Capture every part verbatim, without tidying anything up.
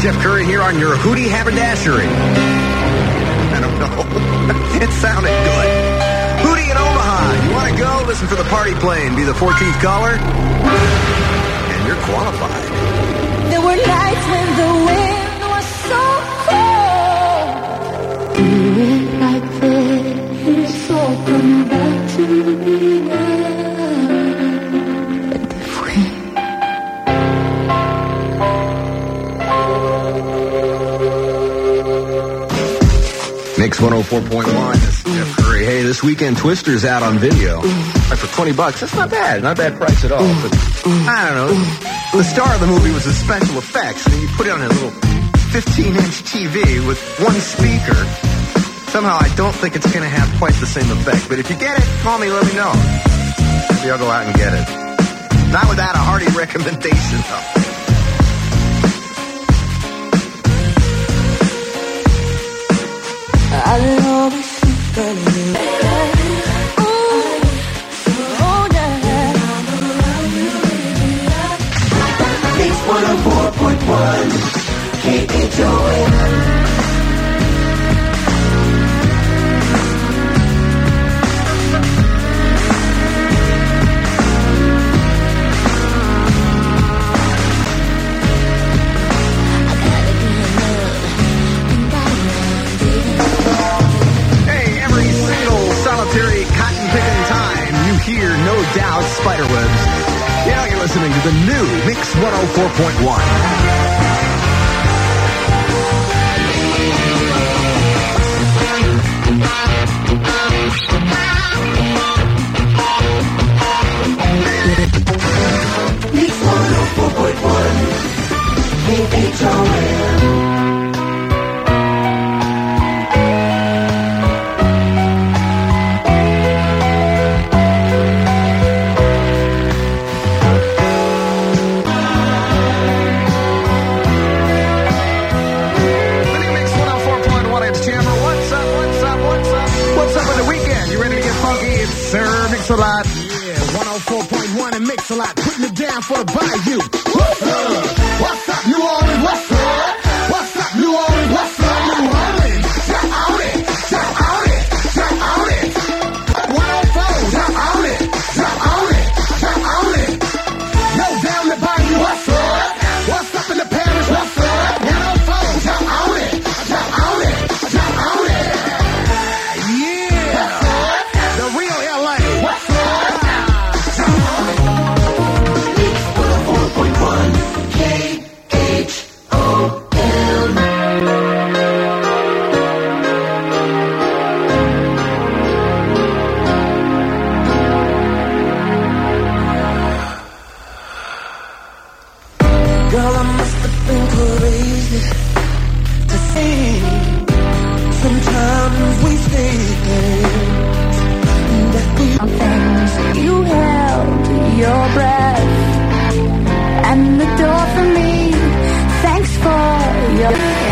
Jeff Curry here on your Hootie Haberdashery. I don't know. It sounded good. Hootie in Omaha. You want to go? Listen for the party plane. Be the fourteenth caller. And you're qualified. There were nights when the wind was so cold. Do it like this. So come back to me now. Mix one oh four point one. Jeff Curry. Hey, this weekend Twister's out on video. Like for twenty bucks. That's not bad. Not a bad price at all. But I don't know. The star of the movie was the special effects. And you put it on a little fifteen inch T V with one speaker. Somehow I don't think it's going to have quite the same effect. But if you get it, call me, let me know. Maybe I'll go out and get it. Not without a hearty recommendation, though. I'll always think of you. Oh, yeah. Mix one oh four point one. K H O N. Here, no doubt, Spiderwebs. Yeah, you're listening to the new Mix one oh four point one. Mix one oh four point one. K H O N. Mix-a-lot. Yeah, one oh four point one and Mix-a-lot, putting it down for the Bayou. What's up? What's up, New Orleans? What's up? What's up, New Orleans? What's up, New Orleans? Jump on it, jump on it, jump on it. one oh four, jump on it, jump on it, jump on it. Yo, down the Bayou, what's up? What's up in the parish? What's up? one oh four, jump on it, jump on it, jump on it. Yeah, what's up? The real L A. What's up? K H O N. Girl, I must have been crazy to see. Sometimes we say things that we things. You held your breath and the door for me. Thanks for your.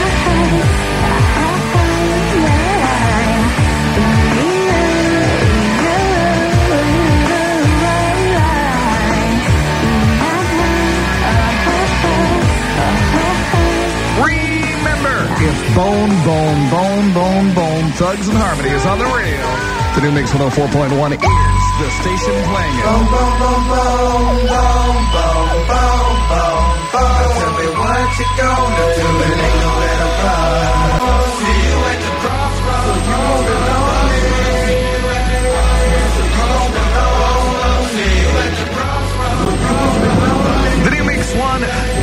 If Bone, Bone, Bone, Bone, Bone, Thugs and Harmony is on the rail, the new Mix one oh four point one is the station playing it. Boom, boom, boom, boom, boom, boom, boom, boom, boom. Tell me what you gonna do, it ain't nowhere to run. See you at the crossroads, you won't be lonely. See you at the crossroads, you won't be lonely. See you at the crossroads, you won't be lonely. The new Mix one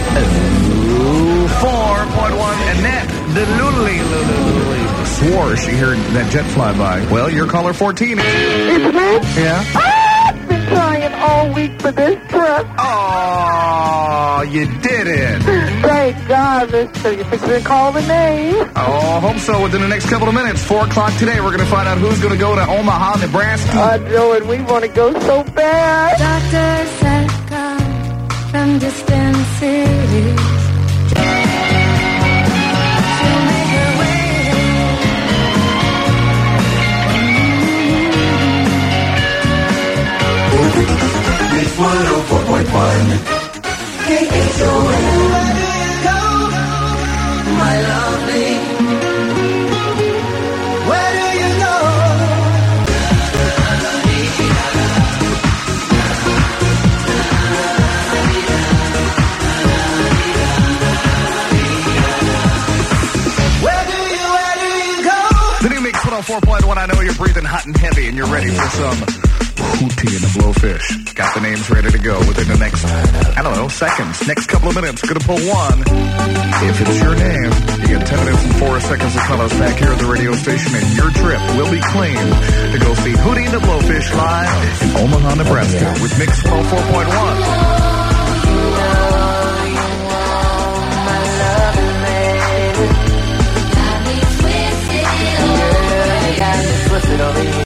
four point one, Annette, the Lully, Lully, swore she heard that jet fly by. Well, you're caller fourteen. It's me? Yeah? I've been trying all week for this trip. Oh, you did it. Thank God, mister. You think you're call the name? Oh, I hope so. Within the next couple of minutes, four o'clock today, we're going to find out who's going to go to Omaha, Nebraska. I know it. We want to go so bad. Doctor said come from distant cities. Mix one oh four point one. K H O N. one oh four point one, I know you're breathing hot and heavy and you're ready for some Hootie and the Blowfish. Got the names ready to go within the next, I don't know, seconds. Next couple of minutes, gonna pull one. If it's your name, you get ten minutes and four seconds to call us back here at the radio station, and your trip will be claimed to go see Hootie and the Blowfish live in Omaha, Nebraska with Mix one oh four point one.